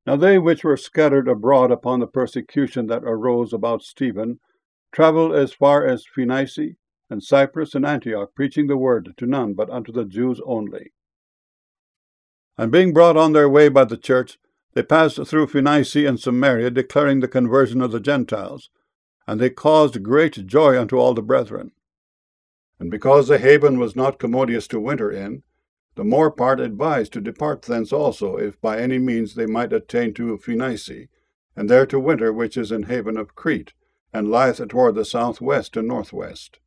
Now they which were scattered abroad upon the persecution that arose about Stephen travelled as far as Phoenice, and Cyprus, and Antioch, preaching the word to none but unto the Jews only. And being brought on their way by the church, they passed through Phoenice and Samaria, declaring the conversion of the Gentiles, and they caused great joy unto all the brethren. And because the haven was not commodious to winter in, the more part advised to depart thence also, if by any means they might attain to Phoenice, and there to winter, which is an haven of Crete, and lieth toward the southwest and northwest.